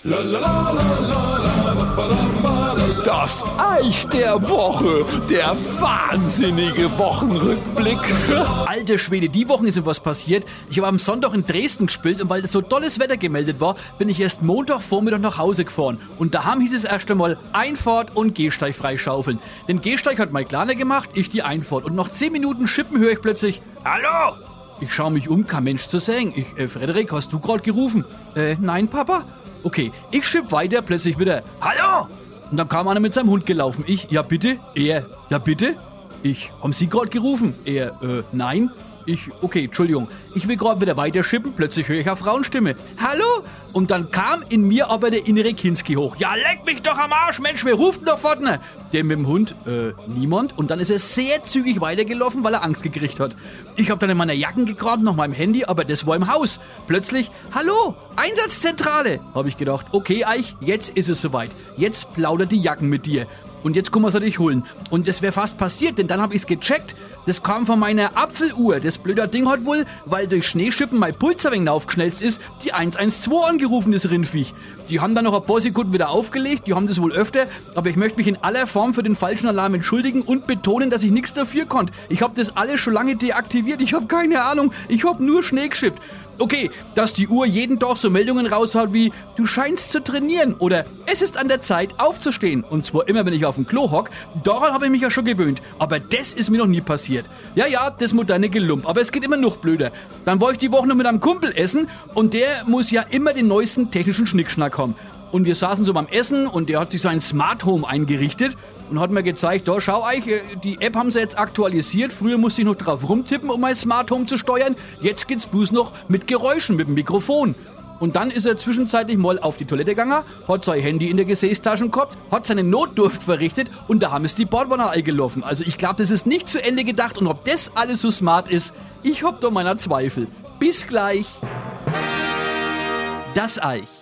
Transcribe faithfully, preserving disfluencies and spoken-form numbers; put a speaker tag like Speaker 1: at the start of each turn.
Speaker 1: Das Eich der Woche, der wahnsinnige Wochenrückblick.
Speaker 2: Alter Schwede, die Woche ist mir was passiert. Ich habe am Sonntag in Dresden gespielt und weil das so tolles Wetter gemeldet war, bin ich erst Montagvormittag nach Hause gefahren. Und daheim hieß es erst einmal Einfahrt und Gehsteig freischaufeln. Den Gehsteig hat mein Kleiner gemacht, ich die Einfahrt. Und nach zehn Minuten Schippen höre ich plötzlich, hallo! Ich schaue mich um, kein Mensch zu sehen. Ich, äh, Frederik, hast du gerade gerufen? Äh, nein, Papa? Okay, ich schipp weiter, plötzlich wieder, hallo! Und dann kam einer mit seinem Hund gelaufen. Ich, ja bitte? Er, ja bitte? Ich, haben Sie gerade gerufen? Er, äh, nein. Ich, okay, Entschuldigung. Ich will gerade wieder weiter schippen, plötzlich höre ich eine Frauenstimme. Hallo? Und dann kam in mir aber der innere Kinski hoch. Ja, leck mich doch am Arsch, Mensch, wer ruft denn da vorne? Der mit dem Hund, äh, niemand. Und dann ist er sehr zügig weitergelaufen, weil er Angst gekriegt hat. Ich habe dann in meiner Jacken gegraben, nach meinem Handy, aber das war im Haus. Plötzlich, hallo, Einsatzzentrale. Habe ich gedacht, okay, Eich, jetzt ist es soweit. Jetzt plaudert die Jacken mit dir. Und jetzt kommen wir es natürlich holen. Und das wäre fast passiert, denn dann habe ich es gecheckt. Das kam von meiner Apfeluhr. Das blöde Ding hat wohl, weil durch Schneeschippen mein Puls ein wenig aufgeschnellt ist, die eins eins zwei angerufen, das Rindviech. Die haben dann noch ein paar Sekunden wieder aufgelegt, die haben das wohl öfter, aber ich möchte mich in aller Form für den falschen Alarm entschuldigen und betonen, dass ich nichts dafür konnte. Ich habe das alles schon lange deaktiviert, ich habe keine Ahnung, ich habe nur Schnee geschippt. Okay, dass die Uhr jeden Tag so Meldungen raushaut wie, du scheinst zu trainieren oder es ist an der Zeit aufzustehen. Und zwar immer, wenn ich auf dem Klo hock, daran habe ich mich ja schon gewöhnt. Aber das ist mir noch nie passiert. Ja, ja, das moderne Gelump, aber es geht immer noch blöder. Dann war ich die Woche noch mit einem Kumpel essen und der muss ja immer den neuesten technischen Schnickschnack haben. Und wir saßen so beim Essen und der hat sich sein Smart Home eingerichtet und hat mir gezeigt, da schau euch, die App haben sie jetzt aktualisiert. Früher musste ich noch drauf rumtippen, um mein Smart Home zu steuern. Jetzt geht's bloß noch mit Geräuschen, mit dem Mikrofon. Und dann ist er zwischenzeitlich mal auf die Toilette gegangen, hat sein Handy in der Gesäßtasche gehabt, hat seine Notdurft verrichtet und da haben es die Bordwanne eingelaufen. Also ich glaube, das ist nicht zu Ende gedacht und ob das alles so smart ist, ich hab da meiner Zweifel. Bis gleich. Das Eich.